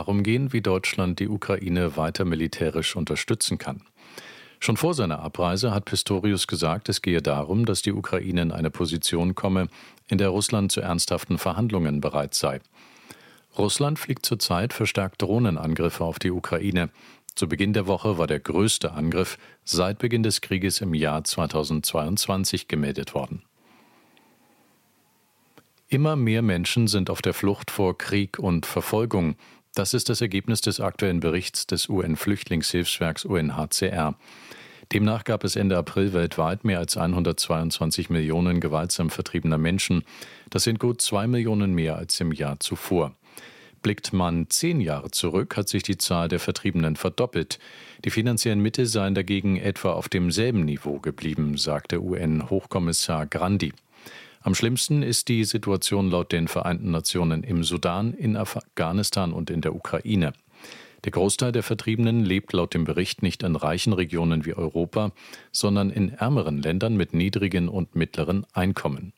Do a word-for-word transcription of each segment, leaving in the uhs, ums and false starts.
darum gehen, wie Deutschland die Ukraine weiter militärisch unterstützen kann. Schon vor seiner Abreise hat Pistorius gesagt, es gehe darum, dass die Ukraine in eine Position komme, in der Russland zu ernsthaften Verhandlungen bereit sei. Russland fliegt zurzeit verstärkt Drohnenangriffe auf die Ukraine. Zu Beginn der Woche war der größte Angriff seit Beginn des Krieges im Jahr zweitausendzweiundzwanzig gemeldet worden. Immer mehr Menschen sind auf der Flucht vor Krieg und Verfolgung. Das ist das Ergebnis des aktuellen Berichts des U N-Flüchtlingshilfswerks U N H C R. Demnach gab es Ende April weltweit mehr als hundertzweiundzwanzig Millionen gewaltsam vertriebener Menschen. Das sind gut zwei Millionen mehr als im Jahr zuvor. Blickt man zehn Jahre zurück, hat sich die Zahl der Vertriebenen verdoppelt. Die finanziellen Mittel seien dagegen etwa auf demselben Niveau geblieben, sagte U N-Hochkommissar Grandi. Am schlimmsten ist die Situation laut den Vereinten Nationen im Sudan, in Afghanistan und in der Ukraine. Der Großteil der Vertriebenen lebt laut dem Bericht nicht in reichen Regionen wie Europa, sondern in ärmeren Ländern mit niedrigen und mittleren Einkommen.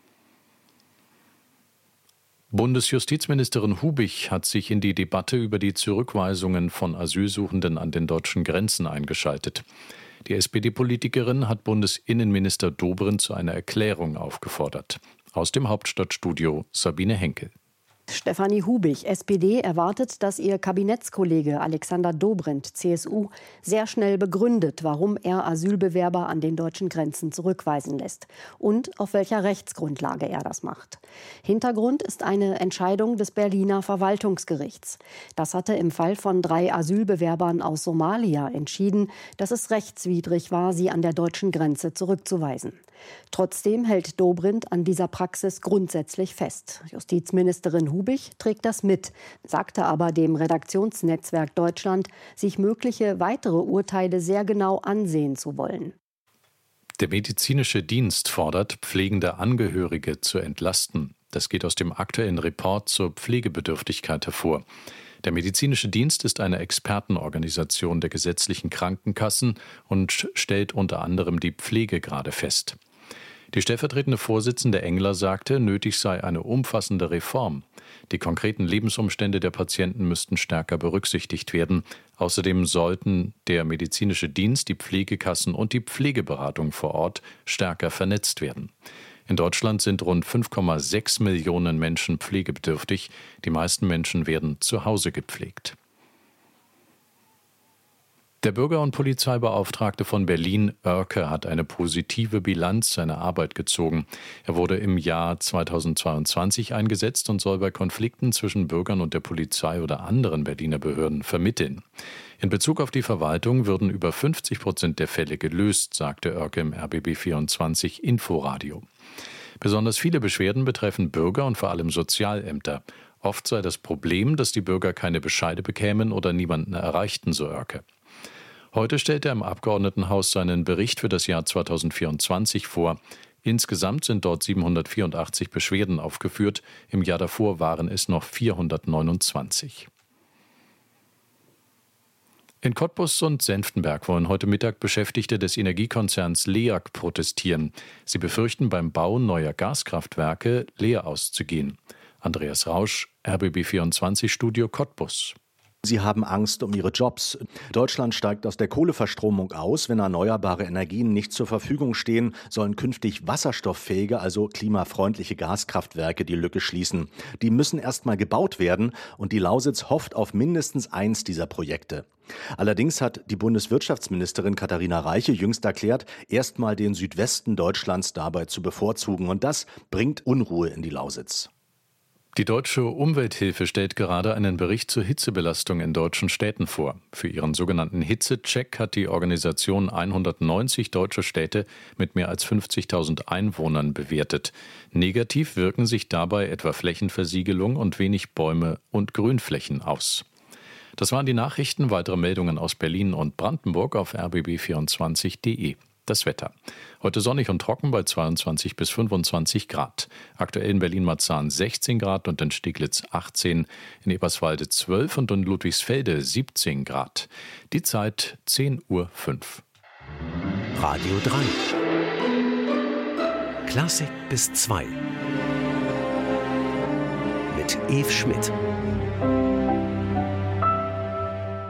Bundesjustizministerin Hubich hat sich in die Debatte über die Zurückweisungen von Asylsuchenden an den deutschen Grenzen eingeschaltet. Die S P D-Politikerin hat Bundesinnenminister Dobrindt zu einer Erklärung aufgefordert. Aus dem Hauptstadtstudio Sabine Henkel. Stefanie Hubich, S P D, erwartet, dass ihr Kabinettskollege Alexander Dobrindt, C S U, sehr schnell begründet, warum er Asylbewerber an den deutschen Grenzen zurückweisen lässt und auf welcher Rechtsgrundlage er das macht. Hintergrund ist eine Entscheidung des Berliner Verwaltungsgerichts. Das hatte im Fall von drei Asylbewerbern aus Somalia entschieden, dass es rechtswidrig war, sie an der deutschen Grenze zurückzuweisen. Trotzdem hält Dobrindt an dieser Praxis grundsätzlich fest. Justizministerin Hubich trägt das mit, sagte aber dem Redaktionsnetzwerk Deutschland, sich mögliche weitere Urteile sehr genau ansehen zu wollen. Der medizinische Dienst fordert, pflegende Angehörige zu entlasten. Das geht aus dem aktuellen Report zur Pflegebedürftigkeit hervor. Der medizinische Dienst ist eine Expertenorganisation der gesetzlichen Krankenkassen und stellt unter anderem die Pflegegrade fest. Die stellvertretende Vorsitzende Engler sagte, nötig sei eine umfassende Reform. Die konkreten Lebensumstände der Patienten müssten stärker berücksichtigt werden. Außerdem sollten der medizinische Dienst, die Pflegekassen und die Pflegeberatung vor Ort stärker vernetzt werden. In Deutschland sind rund fünf Komma sechs Millionen Menschen pflegebedürftig. Die meisten Menschen werden zu Hause gepflegt. Der Bürger- und Polizeibeauftragte von Berlin, Oerke, hat eine positive Bilanz seiner Arbeit gezogen. Er wurde im Jahr zweitausendzweiundzwanzig eingesetzt und soll bei Konflikten zwischen Bürgern und der Polizei oder anderen Berliner Behörden vermitteln. In Bezug auf die Verwaltung würden über fünfzig Prozent der Fälle gelöst, sagte Oerke im R B B vierundzwanzig Inforadio. Besonders viele Beschwerden betreffen Bürger und vor allem Sozialämter. Oft sei das Problem, dass die Bürger keine Bescheide bekämen oder niemanden erreichten, so Oerke. Heute stellt er im Abgeordnetenhaus seinen Bericht für das Jahr zweitausendvierundzwanzig vor. Insgesamt sind dort siebenhundertvierundachtzig Beschwerden aufgeführt. Im Jahr davor waren es noch vierhundertneunundzwanzig. In Cottbus und Senftenberg wollen heute Mittag Beschäftigte des Energiekonzerns LEAG protestieren. Sie befürchten, beim Bau neuer Gaskraftwerke leer auszugehen. Andreas Rausch, R B B vierundzwanzig Studio Cottbus. Sie haben Angst um ihre Jobs. Deutschland steigt aus der Kohleverstromung aus. Wenn erneuerbare Energien nicht zur Verfügung stehen, sollen künftig wasserstofffähige, also klimafreundliche Gaskraftwerke die Lücke schließen. Die müssen erst mal gebaut werden und die Lausitz hofft auf mindestens eins dieser Projekte. Allerdings hat die Bundeswirtschaftsministerin Katharina Reiche jüngst erklärt, erst mal den Südwesten Deutschlands dabei zu bevorzugen. Und das bringt Unruhe in die Lausitz. Die Deutsche Umwelthilfe stellt gerade einen Bericht zur Hitzebelastung in deutschen Städten vor. Für ihren sogenannten Hitzecheck hat die Organisation hundertneunzig deutsche Städte mit mehr als fünfzigtausend Einwohnern bewertet. Negativ wirken sich dabei etwa Flächenversiegelung und wenig Bäume und Grünflächen aus. Das waren die Nachrichten. Weitere Meldungen aus Berlin und Brandenburg auf r b b vierundzwanzig punkt de. Das Wetter. Heute sonnig und trocken bei zweiundzwanzig bis fünfundzwanzig Grad. Aktuell in Berlin-Marzahn sechzehn Grad und in Steglitz achtzehn, in Eberswalde zwölf und in Ludwigsfelde siebzehn Grad. Die Zeit zehn Uhr fünf. Radio drei. Klassik bis zwei. Mit Yves Schmidt.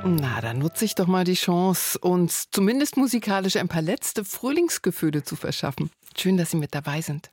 Na, dann nutze ich doch mal die Chance, uns zumindest musikalisch ein paar letzte Frühlingsgefühle zu verschaffen. Schön, dass Sie mit dabei sind.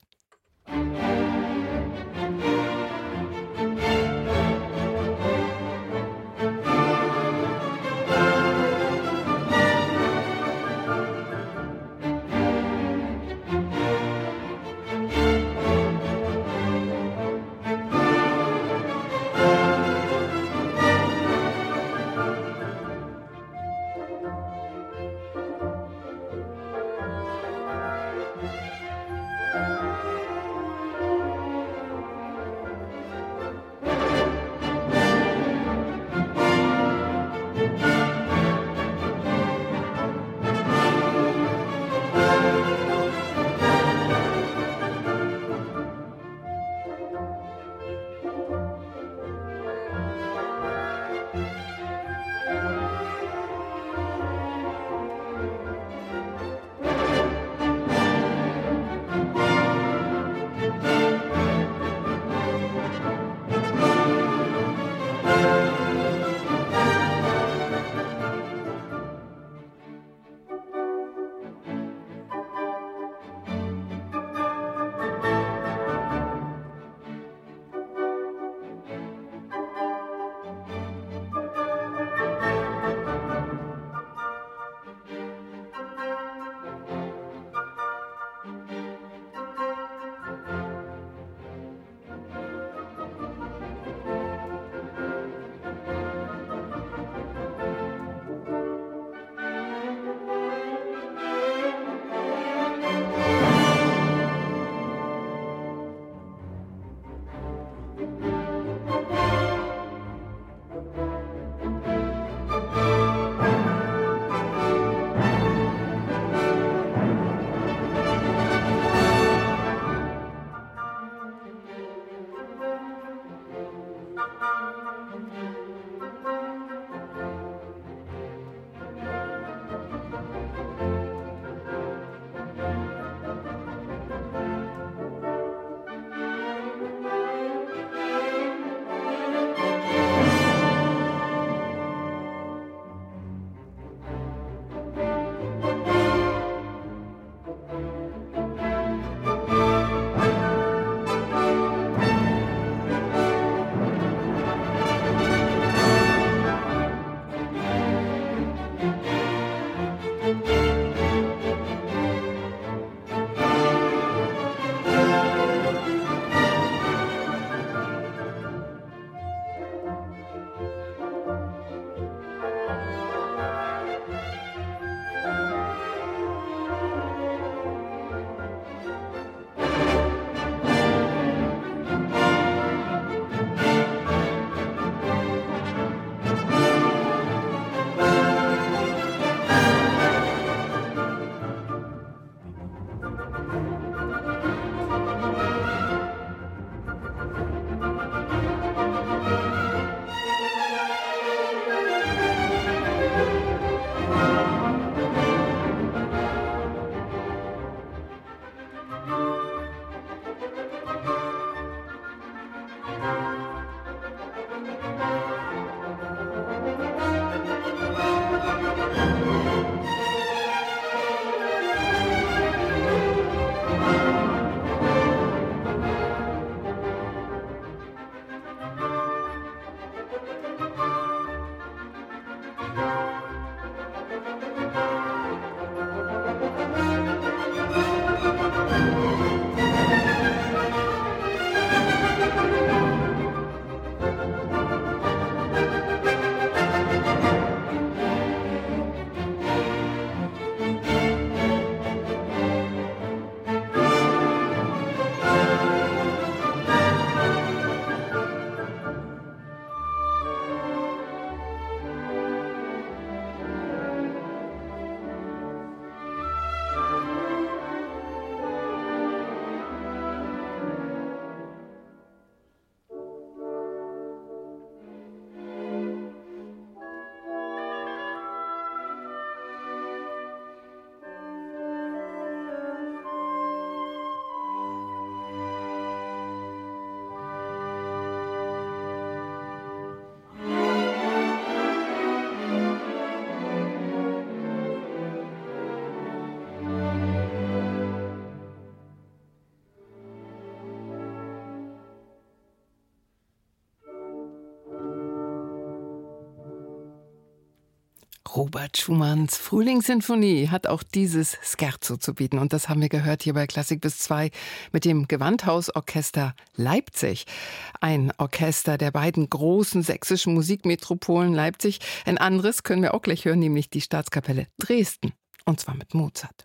Robert Schumanns Frühlingssinfonie hat auch dieses Scherzo zu bieten. Und das haben wir gehört hier bei Klassik bis zwei mit dem Gewandhausorchester Leipzig. Ein Orchester der beiden großen sächsischen Musikmetropolen Leipzig. Ein anderes können wir auch gleich hören, nämlich die Staatskapelle Dresden. Und zwar mit Mozart.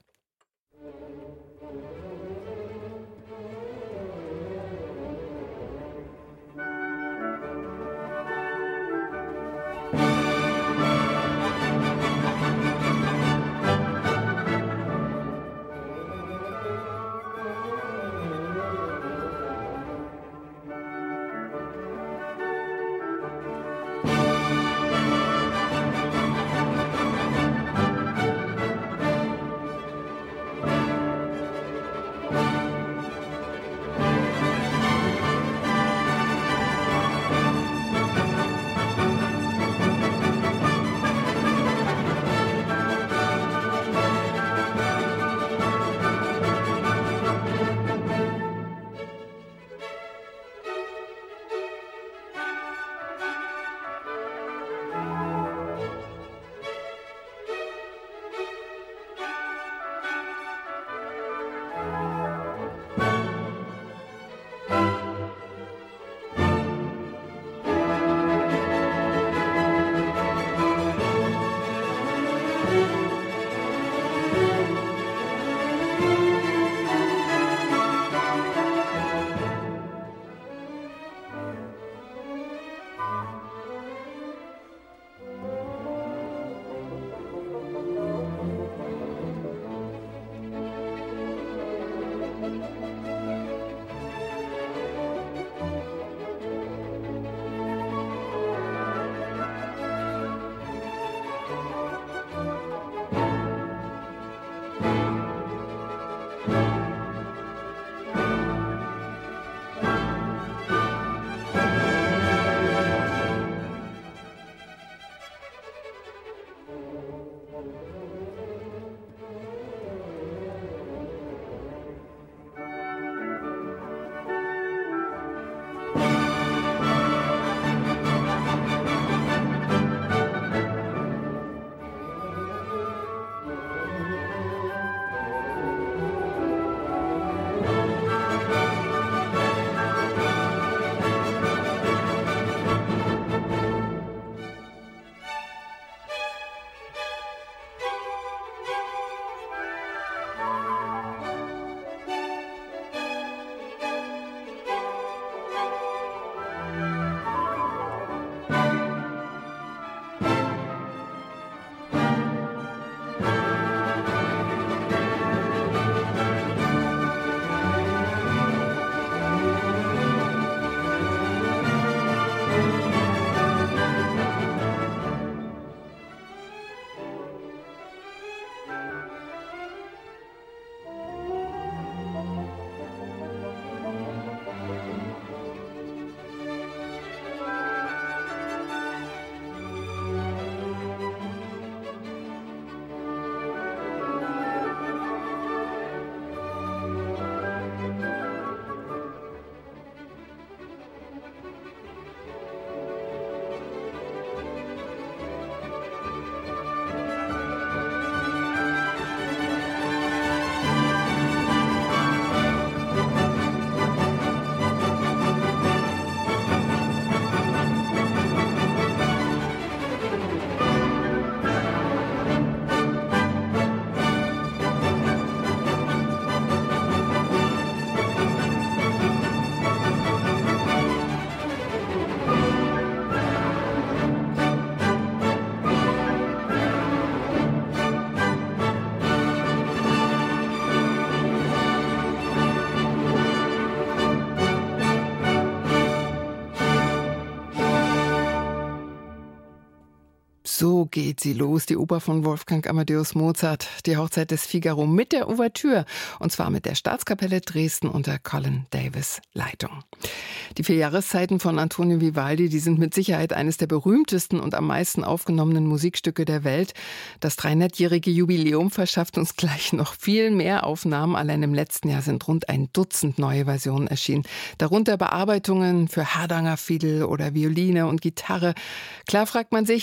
So geht sie los, die Oper von Wolfgang Amadeus Mozart, die Hochzeit des Figaro mit der Ouvertüre, und zwar mit der Staatskapelle Dresden unter Colin Davis Leitung. Die vier Jahreszeiten von Antonio Vivaldi, die sind mit Sicherheit eines der berühmtesten und am meisten aufgenommenen Musikstücke der Welt. Das dreihundertjährige Jubiläum verschafft uns gleich noch viel mehr Aufnahmen. Allein im letzten Jahr sind rund ein Dutzend neue Versionen erschienen. Darunter Bearbeitungen für Hardanger Fiedel oder Violine und Gitarre. Klar fragt man sich, also ich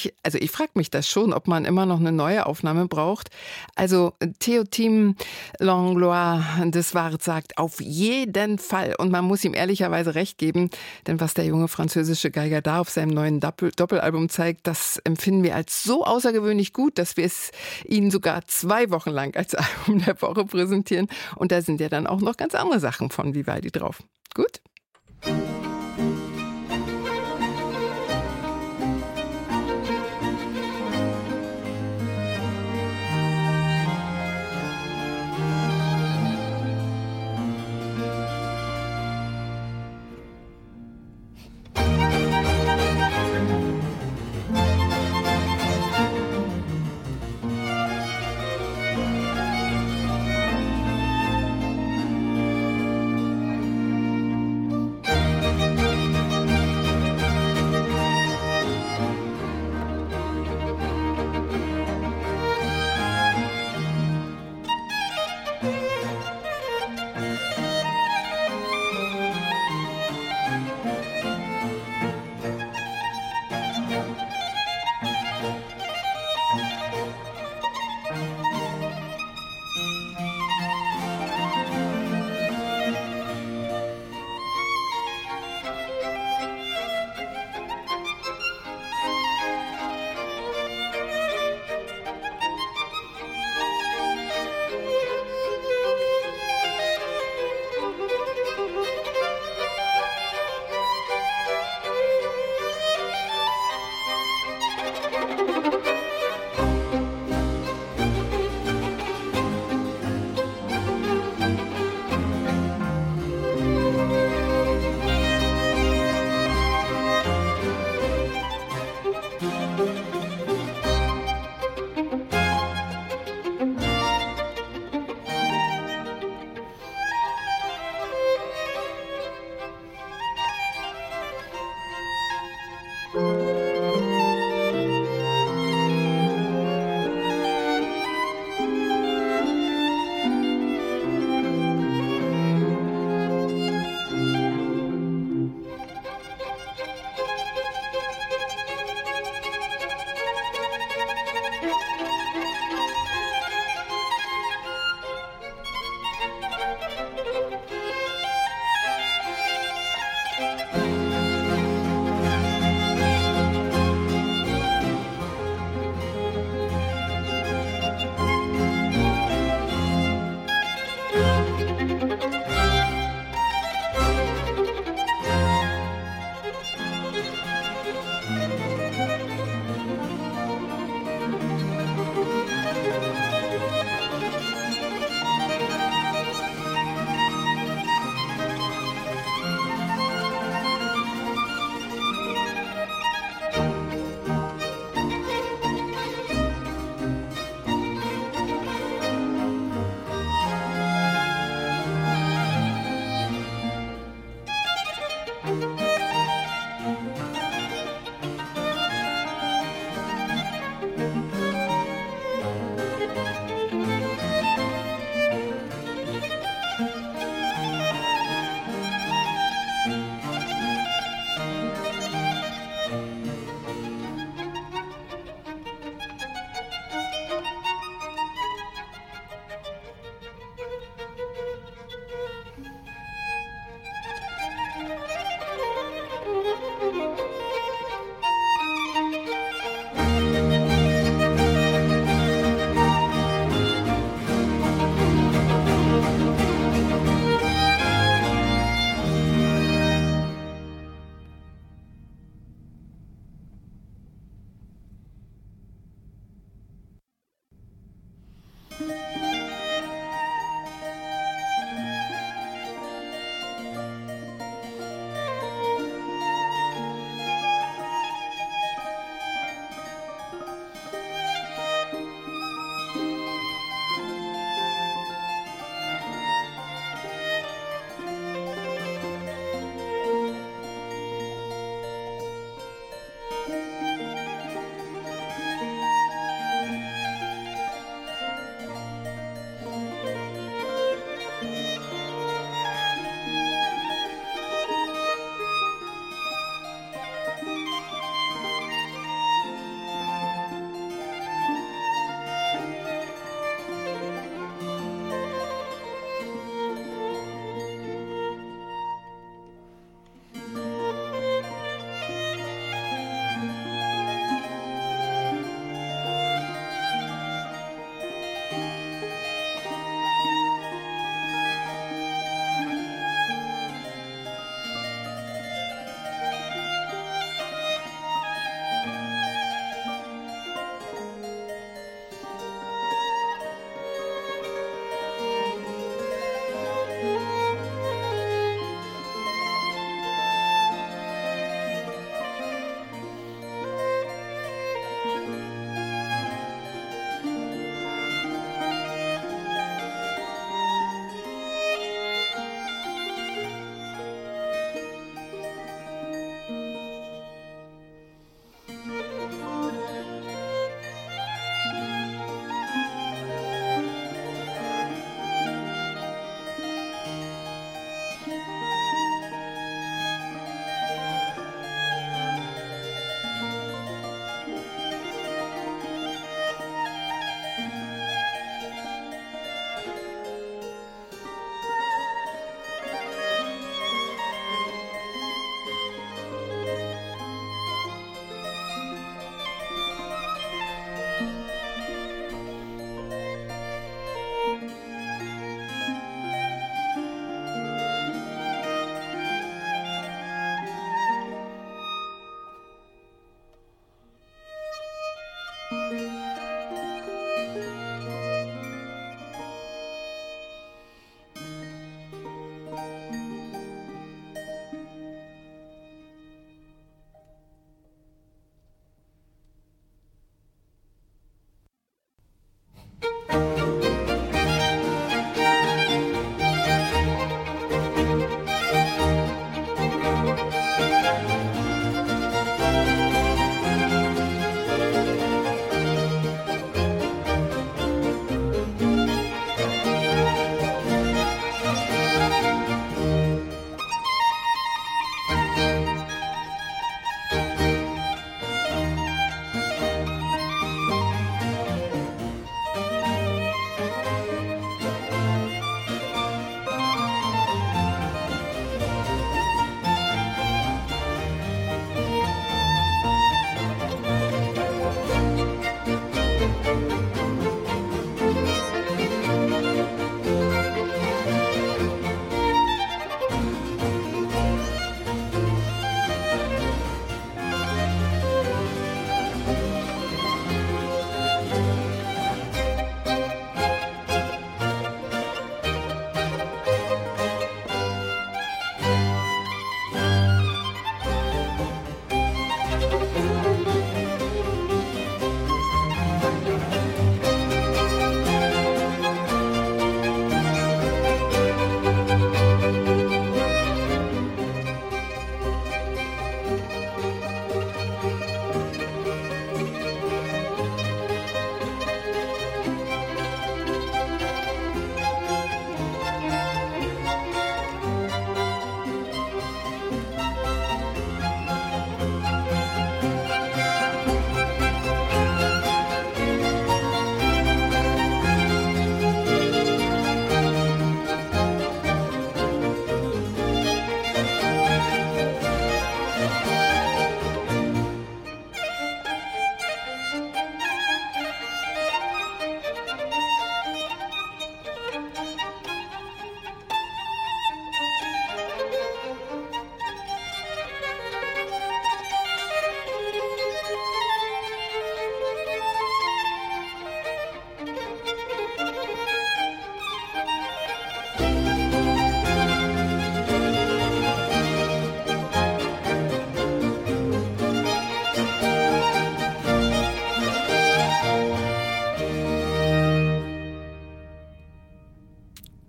ich frage mich das schon, ob man immer noch eine neue Aufnahme braucht. Also Théotime Langlois des Wart sagt, auf jeden Fall. Und man muss ihm ehrlicherweise recht geben, denn was der junge französische Geiger da auf seinem neuen Doppel- Doppelalbum zeigt, das empfinden wir als so außergewöhnlich gut, dass wir es Ihnen sogar zwei Wochen lang als Album der Woche präsentieren. Und da sind ja dann auch noch ganz andere Sachen von Vivaldi drauf. Gut?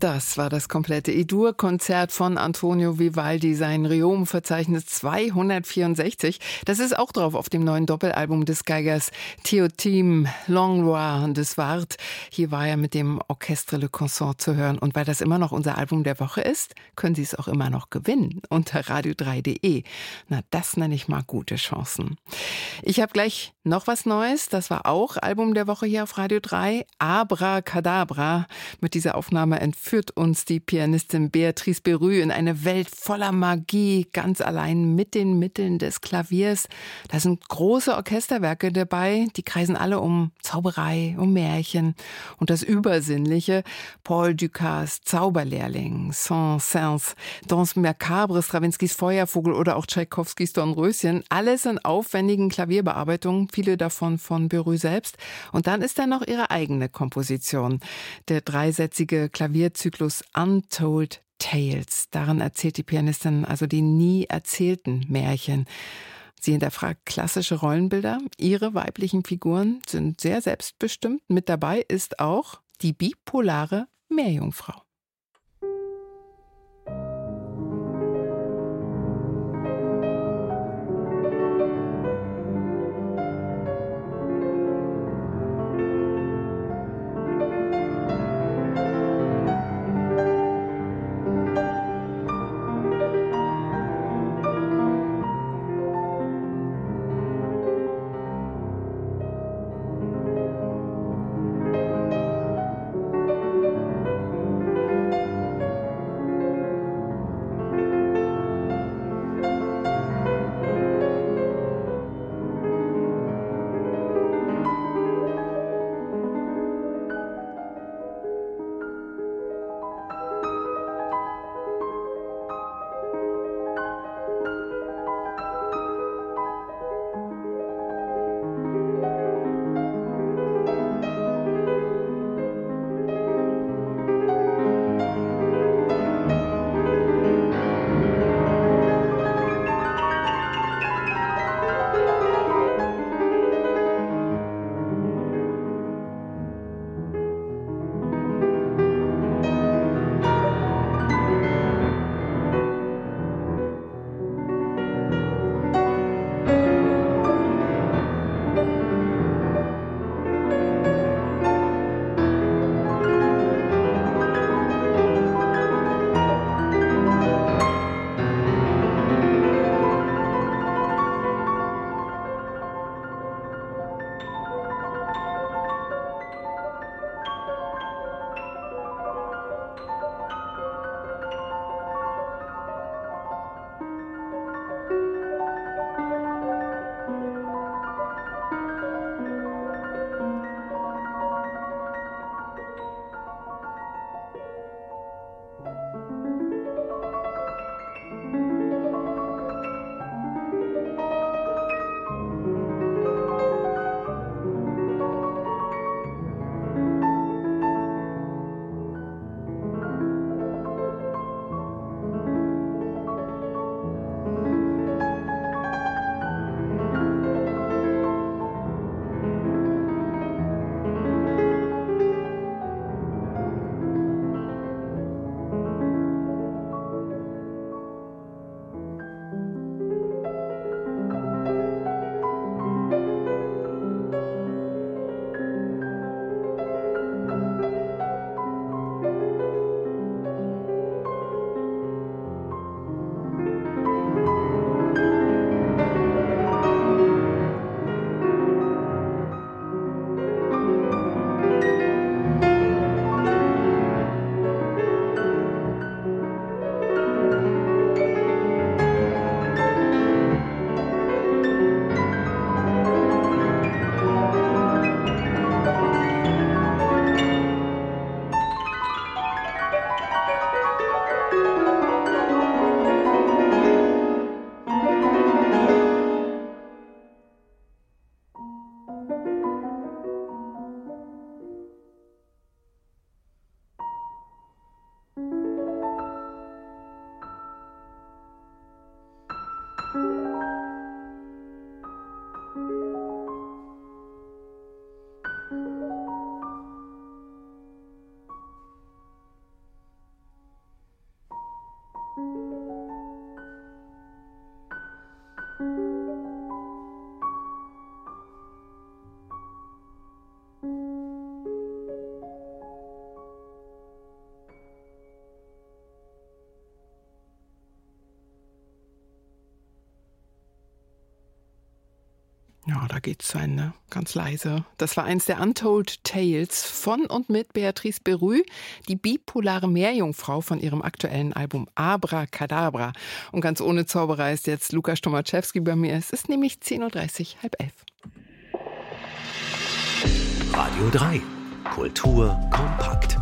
Das war das komplette E-Dur-Konzert von Antonio Vivaldi, sein Riom-Verzeichnis zweihundertvierundsechzig. Das ist auch drauf auf dem neuen Doppelalbum des Geigers Théotime Langlois de Swart. Hier war er mit dem Orchestre Le Consort zu hören. Und weil das immer noch unser Album der Woche ist, können Sie es auch immer noch gewinnen unter radio drei punkt de. Na, das nenne ich mal gute Chancen. Ich habe gleich noch was Neues. Das war auch Album der Woche hier auf Radio drei. Abracadabra. Mit dieser Aufnahme entführt uns die Pianistin Beatrice Berru in eine Welt voller Magie, ganz allein mit den Mitteln des Klaviers. Da sind große Orchesterwerke dabei, die kreisen alle um Zauberei, um Märchen und das Übersinnliche. Paul Dukas Zauberlehrling, Saint-Saëns, Danse Macabre, Strawinskys Feuervogel oder auch Tschaikowskis Dornröschen. Alles in aufwendigen Klavierbearbeitungen, viele davon von Berru selbst. Und dann ist da noch ihre eigene Komposition. Der dreisätzige Klavierzyklus Untold Tales. Darin erzählt die Pianistin also die nie erzählten Märchen. Sie hinterfragt klassische Rollenbilder. Ihre weiblichen Figuren sind sehr selbstbestimmt. Mit dabei ist auch die bipolare Meerjungfrau. Ja, da geht's zu Ende. Ganz leise. Das war eins der Untold Tales von und mit Beatrice Berrü, die bipolare Meerjungfrau von ihrem aktuellen Album Abracadabra. Und ganz ohne Zauberer ist jetzt Lukas Tomaszewski bei mir. Es ist nämlich zehn Uhr dreißig, halb elf. Radio drei. Kultur kompakt.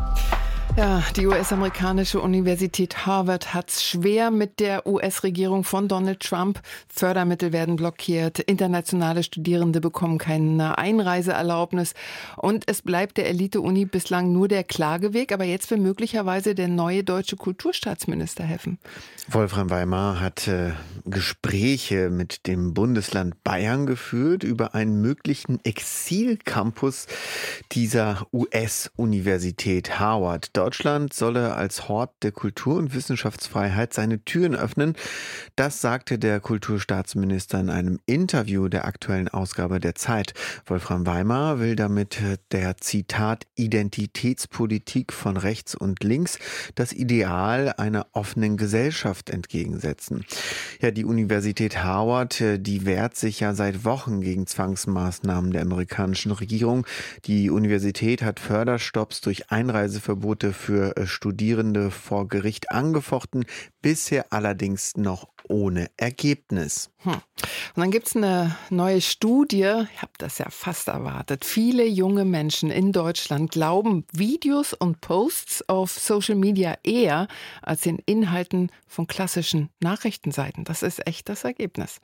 Ja, die U S-amerikanische Universität Harvard hat's schwer mit der U S-Regierung von Donald Trump. Fördermittel werden blockiert, internationale Studierende bekommen keine Einreiseerlaubnis und es bleibt der Elite-Uni bislang nur der Klageweg. Aber jetzt will möglicherweise der neue deutsche Kulturstaatsminister helfen. Wolfram Weimar hat äh, Gespräche mit dem Bundesland Bayern geführt über einen möglichen Exilcampus dieser U S-Universität Harvard. Deutschland solle als Hort der Kultur- und Wissenschaftsfreiheit seine Türen öffnen. Das sagte der Kulturstaatsminister in einem Interview der aktuellen Ausgabe der Zeit. Wolfram Weimar will damit der, Zitat, Identitätspolitik von rechts und links das Ideal einer offenen Gesellschaft entgegensetzen. Ja, die Universität Harvard, die wehrt sich ja seit Wochen gegen Zwangsmaßnahmen der amerikanischen Regierung. Die Universität hat Förderstopps durch Einreiseverbote für Studierende vor Gericht angefochten, bisher allerdings noch ohne Ergebnis. Hm. Und dann gibt es eine neue Studie, ich habe das ja fast erwartet. Viele junge Menschen in Deutschland glauben Videos und Posts auf Social Media eher als den Inhalten von klassischen Nachrichtenseiten. Das ist echt das Ergebnis.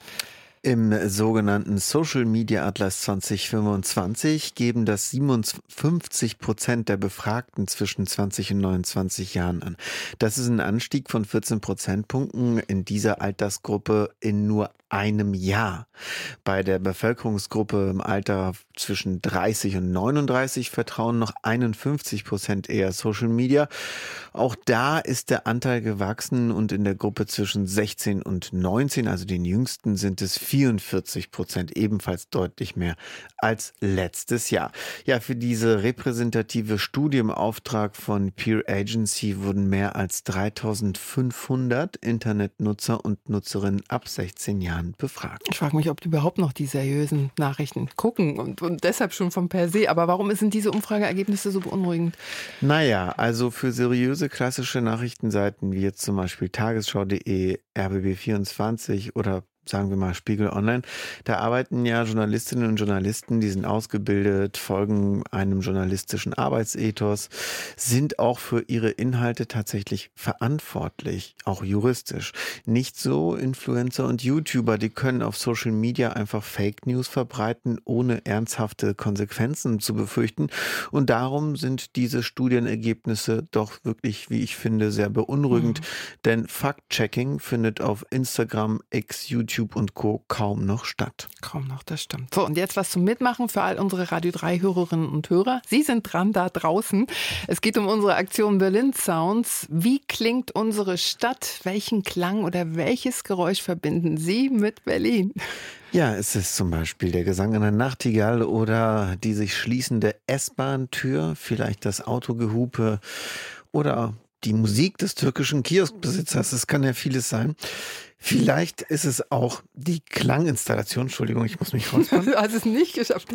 Im sogenannten Social Media Atlas zwanzig fünfundzwanzig geben das siebenundfünfzig Prozent der Befragten zwischen zwanzig und neunundzwanzig Jahren an. Das ist ein Anstieg von vierzehn Prozentpunkten in dieser Altersgruppe in nur einem Jahr. Bei der Bevölkerungsgruppe im Alter zwischen dreißig und neununddreißig vertrauen noch einundfünfzig Prozent eher Social Media. Auch da ist der Anteil gewachsen und in der Gruppe zwischen sechzehn und neunzehn, also den Jüngsten, sind es vierundvierzig Prozent, ebenfalls deutlich mehr als letztes Jahr. Ja, für diese repräsentative Studie im Auftrag von Peer Agency wurden mehr als dreitausendfünfhundert Internetnutzer und Nutzerinnen ab sechzehn Jahren befragt. Ich frage mich, ob die überhaupt noch die seriösen Nachrichten gucken und, und deshalb schon vom per se. Aber warum sind diese Umfrageergebnisse so beunruhigend? Naja, also für seriöse klassische Nachrichtenseiten wie jetzt zum Beispiel tagesschau punkt de, R B B vierundzwanzig oder sagen wir mal Spiegel Online, da arbeiten ja Journalistinnen und Journalisten, die sind ausgebildet, folgen einem journalistischen Arbeitsethos, sind auch für ihre Inhalte tatsächlich verantwortlich, auch juristisch. Nicht so Influencer und YouTuber, die können auf Social Media einfach Fake News verbreiten, ohne ernsthafte Konsequenzen zu befürchten. Und darum sind diese Studienergebnisse doch wirklich, wie ich finde, sehr beunruhigend. Mhm. Denn Fact-Checking findet auf Instagram, X, YouTube und Co. kaum noch statt. Kaum noch, das stimmt. So, und jetzt was zum Mitmachen für all unsere Radio drei Hörerinnen und Hörer. Sie sind dran da draußen. Es geht um unsere Aktion Berlin Sounds. Wie klingt unsere Stadt? Welchen Klang oder welches Geräusch verbinden Sie mit Berlin? Ja, es ist zum Beispiel der Gesang einer Nachtigall oder die sich schließende S-Bahn-Tür, vielleicht das Autogehupe oder die Musik des türkischen Kioskbesitzers. Es kann ja vieles sein. Vielleicht ist es auch die Klanginstallation, Entschuldigung, ich muss mich räuspern. Du hast es nicht geschafft.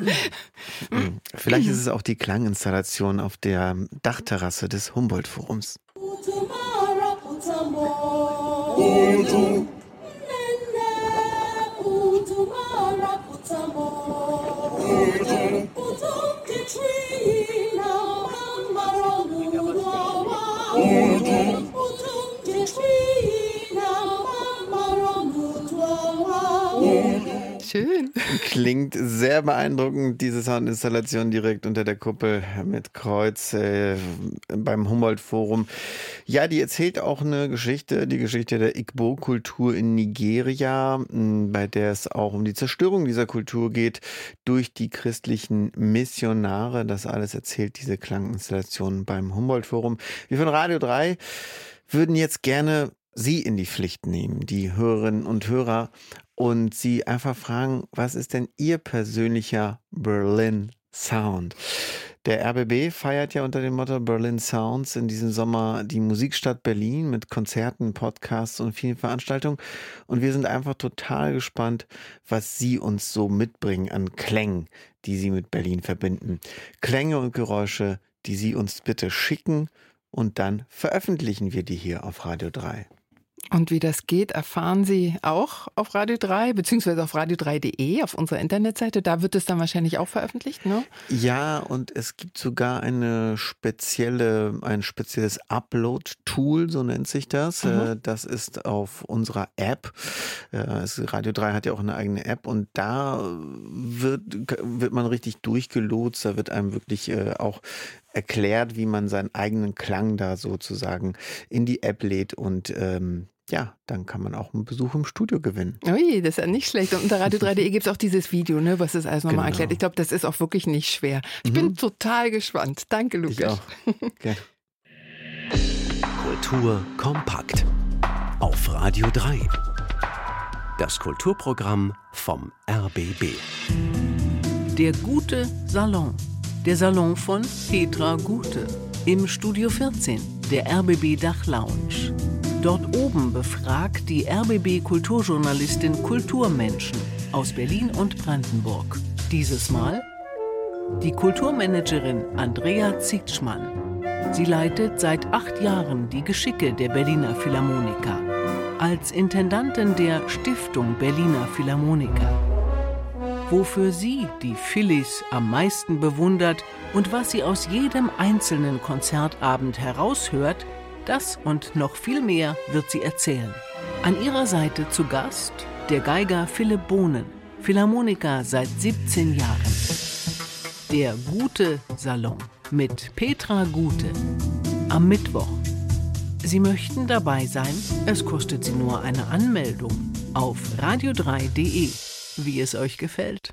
Vielleicht ist es auch die Klanginstallation auf der Dachterrasse des Humboldt-Forums. Schön. Klingt sehr beeindruckend, diese Soundinstallation direkt unter der Kuppel mit Kreuz äh, beim Humboldt-Forum. Ja, die erzählt auch eine Geschichte, die Geschichte der Igbo-Kultur in Nigeria, bei der es auch um die Zerstörung dieser Kultur geht durch die christlichen Missionare. Das alles erzählt diese Klanginstallation beim Humboldt-Forum. Wir von Radio drei würden jetzt gerne Sie in die Pflicht nehmen, die Hörerinnen und Hörer, und Sie einfach fragen, was ist denn Ihr persönlicher Berlin Sound? Der R B B feiert ja unter dem Motto Berlin Sounds in diesem Sommer die Musikstadt Berlin mit Konzerten, Podcasts und vielen Veranstaltungen. Und wir sind einfach total gespannt, was Sie uns so mitbringen an Klängen, die Sie mit Berlin verbinden. Klänge und Geräusche, die Sie uns bitte schicken und dann veröffentlichen wir die hier auf Radio drei. Und wie das geht, erfahren Sie auch auf Radio drei, beziehungsweise auf radio drei punkt de, auf unserer Internetseite. Da wird es dann wahrscheinlich auch veröffentlicht, ne? Ja, und es gibt sogar eine spezielle, ein spezielles Upload-Tool, so nennt sich das. Mhm. Das ist auf unserer App. Radio drei hat ja auch eine eigene App und da wird, wird man richtig durchgelotst. Da wird einem wirklich auch erklärt, wie man seinen eigenen Klang da sozusagen in die App lädt und ähm, ja, dann kann man auch einen Besuch im Studio gewinnen. Ui, das ist ja nicht schlecht. Und unter radio drei punkt de gibt es auch dieses Video, ne, was das alles nochmal Genau. erklärt. Ich glaube, das ist auch wirklich nicht schwer. Ich mhm. bin total gespannt. Danke, Lukas. Ich auch. Gerne. Kultur kompakt auf Radio drei. Das Kulturprogramm vom R B B. Der gute Salon. Der Salon von Petra Gute. Im Studio vierzehn, der R B B Dachlounge. Dort oben befragt die R B B-Kulturjournalistin Kulturmenschen aus Berlin und Brandenburg. Dieses Mal die Kulturmanagerin Andrea Zitschmann. Sie leitet seit acht Jahren die Geschicke der Berliner Philharmoniker. Als Intendantin der Stiftung Berliner Philharmoniker. Wofür sie die Phillies am meisten bewundert und was sie aus jedem einzelnen Konzertabend heraushört, das und noch viel mehr wird sie erzählen. An ihrer Seite zu Gast der Geiger Philipp Bohnen, Philharmoniker seit siebzehn Jahren. Der Gute Salon mit Petra Gute am Mittwoch. Sie möchten dabei sein? Es kostet Sie nur eine Anmeldung auf radio drei punkt de. Wie es euch gefällt.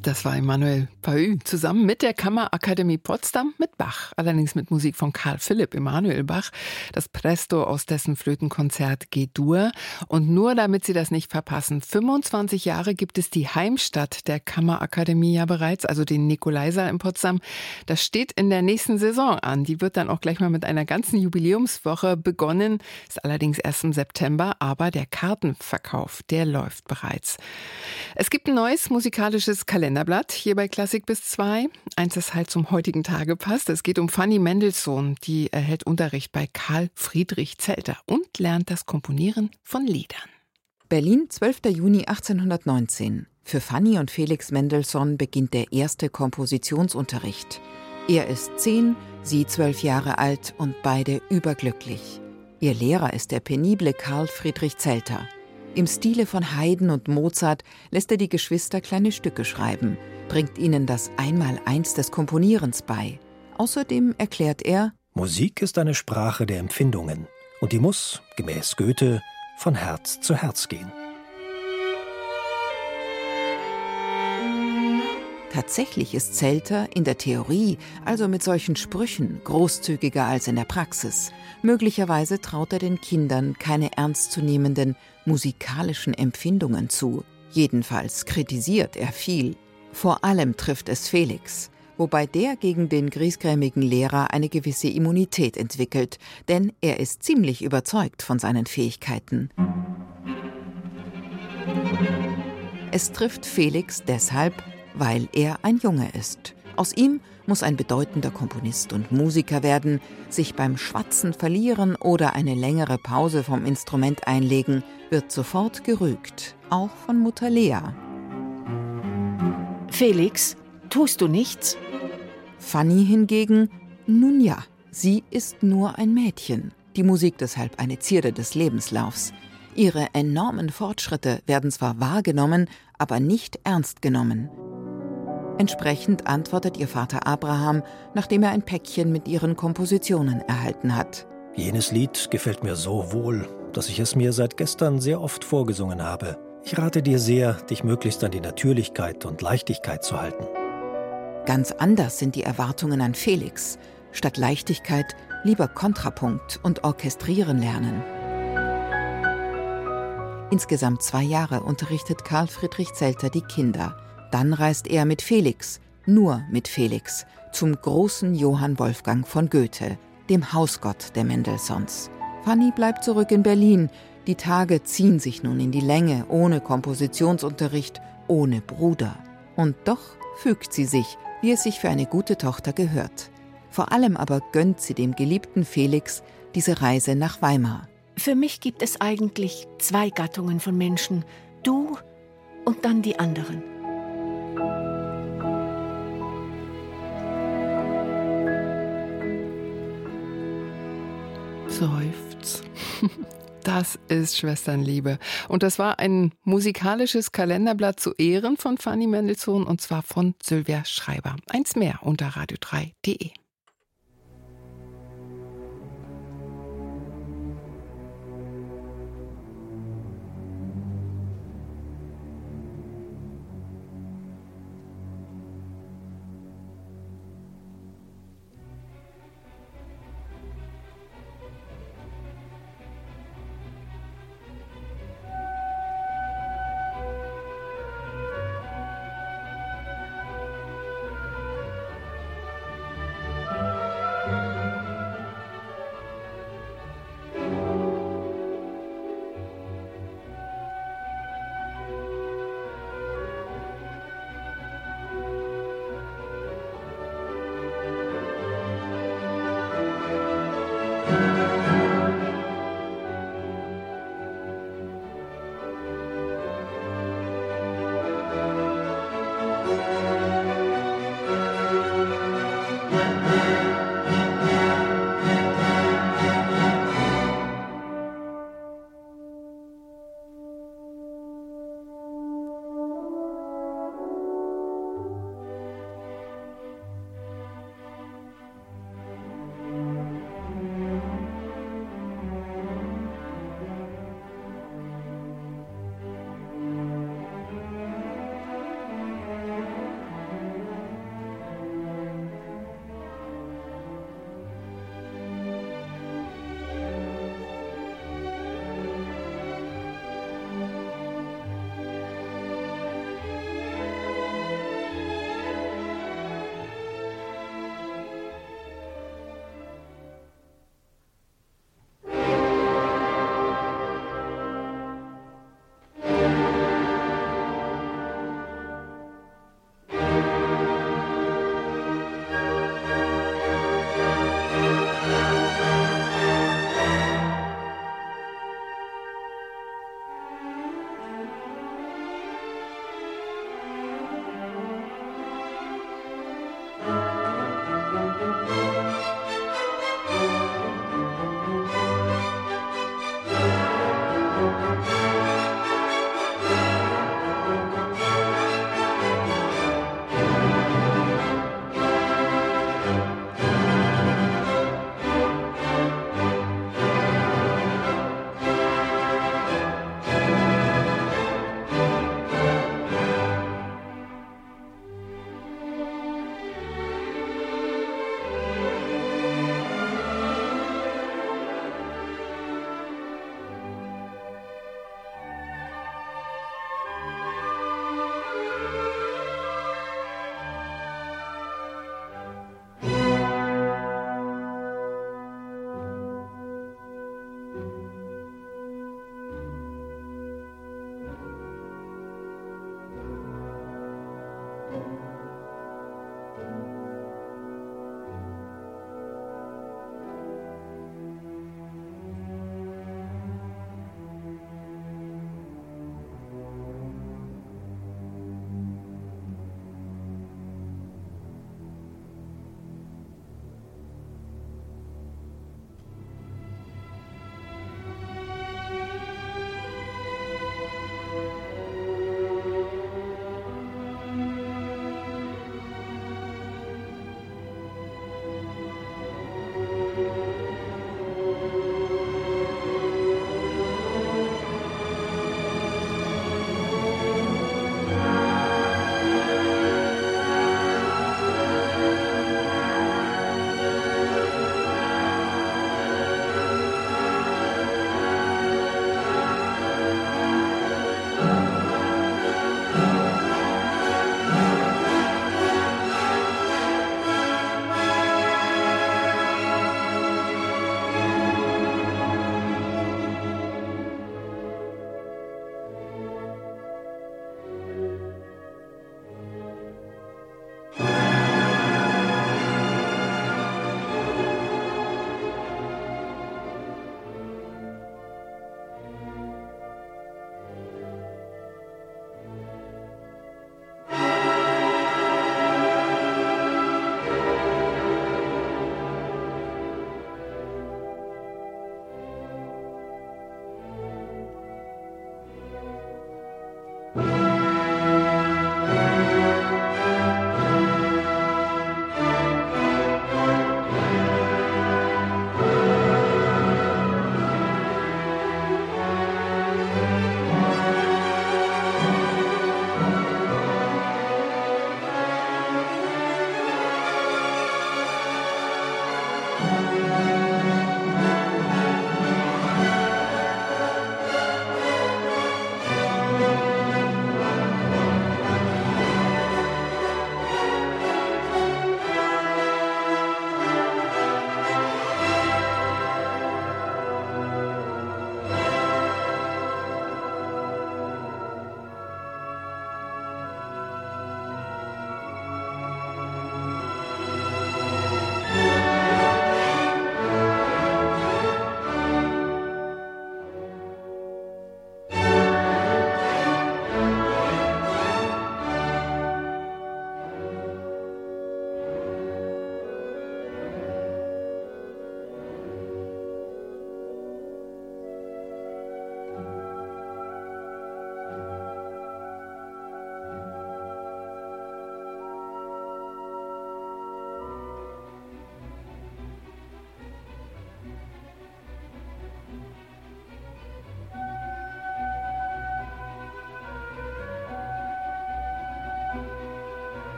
Das war Emmanuel Pahü zusammen mit der Kammerakademie Potsdam mit Bach, allerdings mit Musik von Karl Philipp Emanuel Bach, das Presto aus dessen Flötenkonzert G-Dur. Und nur damit Sie das nicht verpassen, fünfundzwanzig Jahre gibt es die Heimstatt der Kammerakademie ja bereits, also den Nikolaisaal in Potsdam. Das steht in der nächsten Saison an. Die wird dann auch gleich mal mit einer ganzen Jubiläumswoche begonnen, ist allerdings erst im September, aber der Kartenverkauf, der läuft bereits. Es gibt ein neues musikalisches Kalenderblatt hier bei Klassik bis zwei. Eins, das halt zum heutigen Tage passt. Es geht um Fanny Mendelssohn. Die erhält Unterricht bei Karl Friedrich Zelter und lernt das Komponieren von Liedern. Berlin, zwölfter Juni achtzehnhundertneunzehn. Für Fanny und Felix Mendelssohn beginnt der erste Kompositionsunterricht. Er ist zehn, sie zwölf Jahre alt und beide überglücklich. Ihr Lehrer ist der penible Karl Friedrich Zelter. Im Stile von Haydn und Mozart lässt er die Geschwister kleine Stücke schreiben, bringt ihnen das Einmaleins des Komponierens bei. Außerdem erklärt er: Musik ist eine Sprache der Empfindungen und die muss, gemäß Goethe, von Herz zu Herz gehen. Tatsächlich ist Zelter in der Theorie, also mit solchen Sprüchen, großzügiger als in der Praxis. Möglicherweise traut er den Kindern keine ernstzunehmenden musikalischen Empfindungen zu. Jedenfalls kritisiert er viel. Vor allem trifft es Felix, wobei der gegen den griesgrämigen Lehrer eine gewisse Immunität entwickelt, denn er ist ziemlich überzeugt von seinen Fähigkeiten. Es trifft Felix deshalb, weil er ein Junge ist. Aus ihm muss ein bedeutender Komponist und Musiker werden, sich beim Schwatzen verlieren oder eine längere Pause vom Instrument einlegen, wird sofort gerügt, auch von Mutter Lea. Felix, tust du nichts? Fanny hingegen, nun ja, sie ist nur ein Mädchen. Die Musik deshalb eine Zierde des Lebenslaufs. Ihre enormen Fortschritte werden zwar wahrgenommen, aber nicht ernst genommen. Entsprechend antwortet ihr Vater Abraham, nachdem er ein Päckchen mit ihren Kompositionen erhalten hat. Jenes Lied gefällt mir so wohl, dass ich es mir seit gestern sehr oft vorgesungen habe. Ich rate dir sehr, dich möglichst an die Natürlichkeit und Leichtigkeit zu halten. Ganz anders sind die Erwartungen an Felix. Statt Leichtigkeit lieber Kontrapunkt und Orchestrieren lernen. Insgesamt zwei Jahre unterrichtet Karl Friedrich Zelter die Kinder. Dann reist er mit Felix, nur mit Felix, zum großen Johann Wolfgang von Goethe, dem Hausgott der Mendelssohns. Fanny bleibt zurück in Berlin. Die Tage ziehen sich nun in die Länge, ohne Kompositionsunterricht, ohne Bruder. Und doch fügt sie sich, wie es sich für eine gute Tochter gehört. Vor allem aber gönnt sie dem geliebten Felix diese Reise nach Weimar. Für mich gibt es eigentlich zwei Gattungen von Menschen. Du und dann die anderen. Seufz. Das ist Schwesternliebe. Und das war ein musikalisches Kalenderblatt zu Ehren von Fanny Mendelssohn, und zwar von Sylvia Schreiber. Eins mehr unter radio drei punkt de.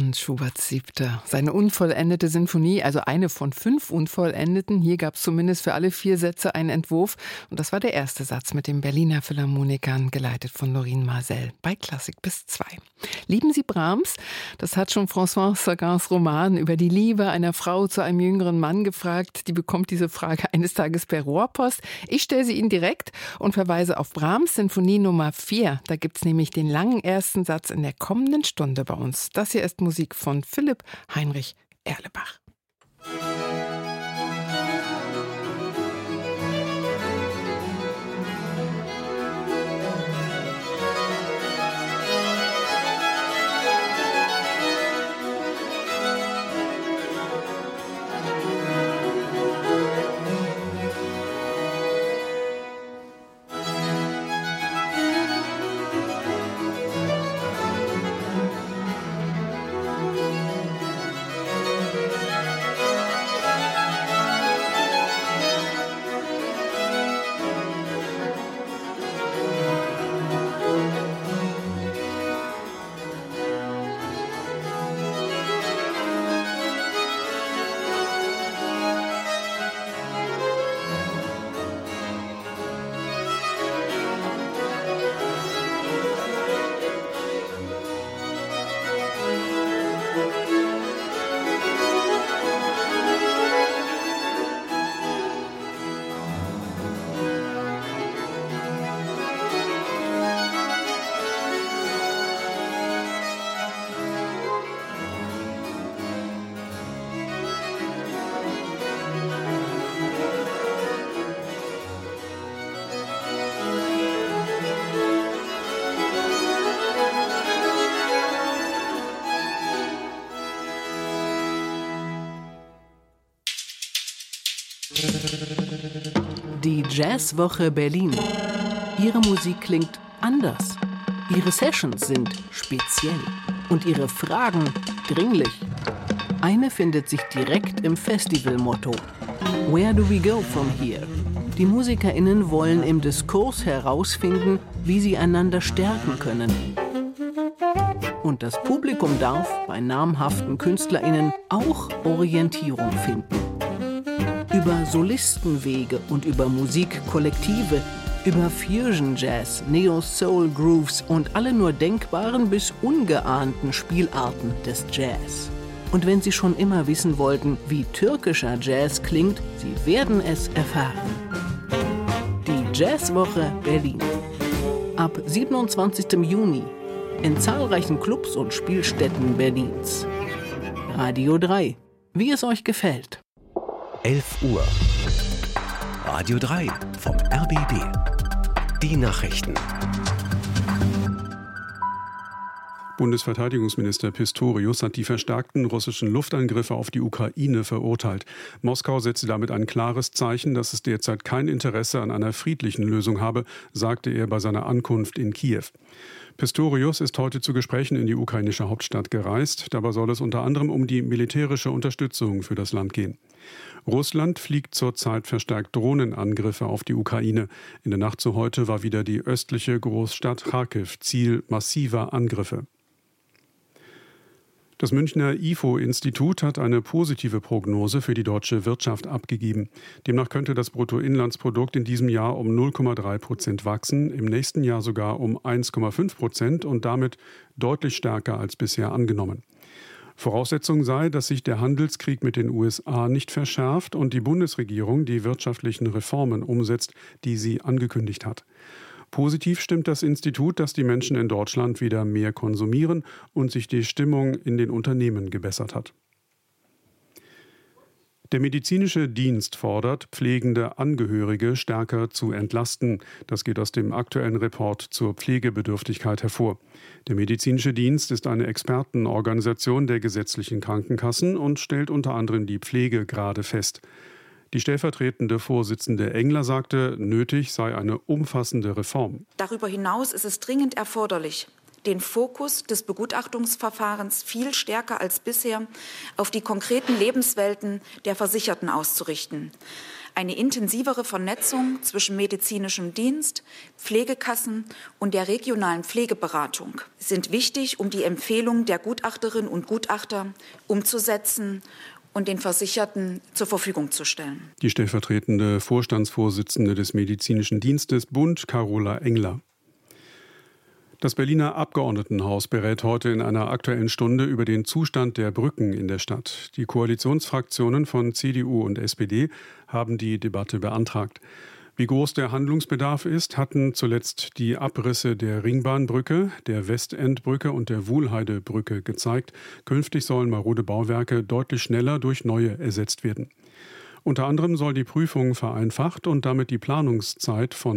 Franz Schuberts Siebter. Seine unvollendete Sinfonie, also eine von fünf unvollendeten. Hier gab es zumindest für alle vier Sätze einen Entwurf. Und das war der erste Satz mit den Berliner Philharmonikern, geleitet von Laurine Marcel, bei Klassik bis zwei. Lieben Sie Brahms? Das hat schon François Sagans Roman über die Liebe einer Frau zu einem jüngeren Mann gefragt. Die bekommt diese Frage eines Tages per Rohrpost. Ich stelle sie Ihnen direkt und verweise auf Brahms Sinfonie Nummer vier. Da gibt es nämlich den langen ersten Satz in der kommenden Stunde bei uns. Das hier ist Musik von Philipp Heinrich Erlebach. Die Jazzwoche Berlin. Ihre Musik klingt anders. Ihre Sessions sind speziell und ihre Fragen dringlich. Eine findet sich direkt im Festivalmotto. Where do we go from here? Die MusikerInnen wollen im Diskurs herausfinden, wie sie einander stärken können. Und das Publikum darf bei namhaften KünstlerInnen auch Orientierung finden. Über Solistenwege und über Musikkollektive, über Fusion Jazz, Neo-Soul Grooves und alle nur denkbaren bis ungeahnten Spielarten des Jazz. Und wenn Sie schon immer wissen wollten, wie türkischer Jazz klingt, Sie werden es erfahren. Die Jazzwoche Berlin. Ab siebenundzwanzigsten Juni in zahlreichen Clubs und Spielstätten Berlins. Radio drei. Wie es euch gefällt. elf Uhr. Radio drei vom R B B. Die Nachrichten. Bundesverteidigungsminister Pistorius hat die verstärkten russischen Luftangriffe auf die Ukraine verurteilt. Moskau setze damit ein klares Zeichen, dass es derzeit kein Interesse an einer friedlichen Lösung habe, sagte er bei seiner Ankunft in Kiew. Pistorius ist heute zu Gesprächen in die ukrainische Hauptstadt gereist. Dabei soll es unter anderem um die militärische Unterstützung für das Land gehen. Russland fliegt zurzeit verstärkt Drohnenangriffe auf die Ukraine. In der Nacht zu heute war wieder die östliche Großstadt Charkiw Ziel massiver Angriffe. Das Münchner I F O-Institut hat eine positive Prognose für die deutsche Wirtschaft abgegeben. Demnach könnte das Bruttoinlandsprodukt in diesem Jahr um null Komma drei Prozent wachsen, im nächsten Jahr sogar um eins Komma fünf Prozent und damit deutlich stärker als bisher angenommen. Voraussetzung sei, dass sich der Handelskrieg mit den U S A nicht verschärft und die Bundesregierung die wirtschaftlichen Reformen umsetzt, die sie angekündigt hat. Positiv stimmt das Institut, dass die Menschen in Deutschland wieder mehr konsumieren und sich die Stimmung in den Unternehmen gebessert hat. Der medizinische Dienst fordert, pflegende Angehörige stärker zu entlasten. Das geht aus dem aktuellen Report zur Pflegebedürftigkeit hervor. Der medizinische Dienst ist eine Expertenorganisation der gesetzlichen Krankenkassen und stellt unter anderem die Pflegegrade fest. Die stellvertretende Vorsitzende Engler sagte, nötig sei eine umfassende Reform. Darüber hinaus ist es dringend erforderlich, den Fokus des Begutachtungsverfahrens viel stärker als bisher auf die konkreten Lebenswelten der Versicherten auszurichten. Eine intensivere Vernetzung zwischen medizinischem Dienst, Pflegekassen und der regionalen Pflegeberatung sind wichtig, um die Empfehlungen der Gutachterinnen und Gutachter umzusetzen und den Versicherten zur Verfügung zu stellen. Die stellvertretende Vorstandsvorsitzende des Medizinischen Dienstes Bund, Carola Engler. Das Berliner Abgeordnetenhaus berät heute in einer Aktuellen Stunde über den Zustand der Brücken in der Stadt. Die Koalitionsfraktionen von C D U und S P D haben die Debatte beantragt. Wie groß der Handlungsbedarf ist, hatten zuletzt die Abrisse der Ringbahnbrücke, der Westendbrücke und der Wuhlheidebrücke gezeigt. Künftig sollen marode Bauwerke deutlich schneller durch neue ersetzt werden. Unter anderem soll die Prüfung vereinfacht und damit die Planungszeit von